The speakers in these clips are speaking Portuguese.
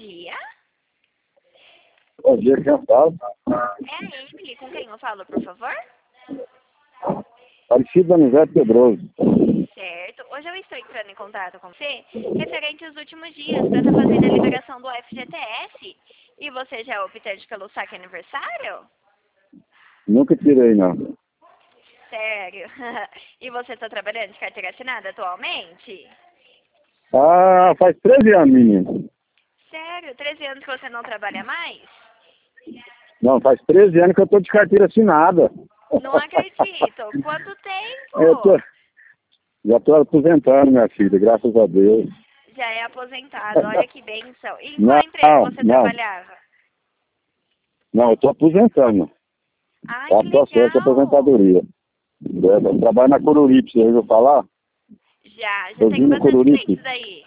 dia. Bom dia, quem fala? É a Emily, com quem eu falo, por favor? Aparecido Donizete Pedroso. Certo. Hoje eu estou entrando em contato com você referente aos últimos dias para estar fazendo a liberação do FGTS. E você já é optante pelo saque aniversário? Nunca tirei, não. Sério? E você está trabalhando de carteira assinada atualmente? Ah, faz 13 anos, menino. Sério? 13 anos que você não trabalha mais? Não, faz 13 anos que eu tô de carteira assinada. Não acredito. Quanto Eu tô, tempo? já tô aposentando, minha filha, graças a Deus. Já é aposentado. Olha que bênção. E em Não, qual emprego você não, trabalhava? não, eu tô aposentando. Ai, Tá que processo de legal. aposentadoria. Eu trabalho na Coruripe, você ouviu falar? Já tenho Usina bastante tempo Coruripe. isso daí.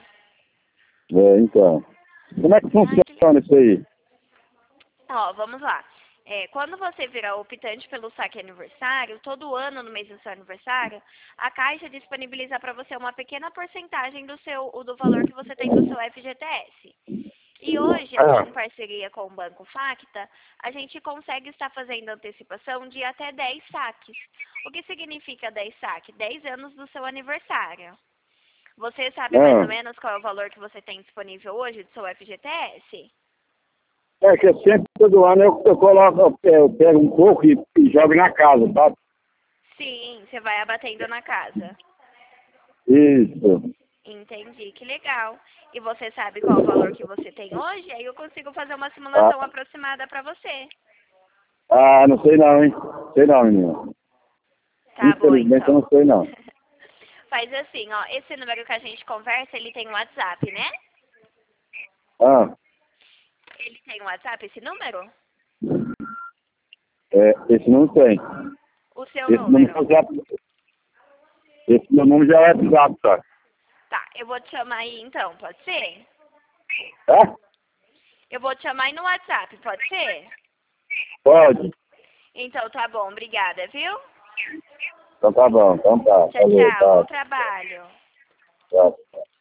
Então. Como é que Ai, que legal. funciona isso aí? Ó, vamos lá. Quando você virar optante pelo saque aniversário, todo ano no mês do seu aniversário, a Caixa disponibiliza para você uma pequena porcentagem do valor que você tem do seu FGTS. E hoje, aqui em parceria com o Banco Facta, a gente consegue estar fazendo antecipação de até 10 saques. O que significa 10 saques? 10 anos do seu aniversário. Você sabe mais ou menos qual é o valor que você tem disponível hoje do seu FGTS? É que sempre, todo ano, eu coloco, eu pego um pouco e jogo na casa, tá? Sim, você vai abatendo na casa. Isso. Entendi, que legal. E você sabe qual é o valor que você tem hoje? Aí eu consigo fazer uma Ah, simulação aproximada para você. não sei não, hein? Sei não, menino. Tá bom, Infelizmente eu então. não sei não. Faz assim, ó, esse número que a gente conversa, ele tem WhatsApp, né? Ah, Ele tem WhatsApp, esse número? esse não tem. O seu Esse número número. já, esse meu número já é WhatsApp, tá? Tá, eu vou te chamar aí então, pode ser? Tá? Eu vou te chamar aí no WhatsApp, pode ser? Pode. Então tá bom, obrigada, viu? Então tá bom, então tá. Tchau, Falou, tchau, bom tá. trabalho. Tchau.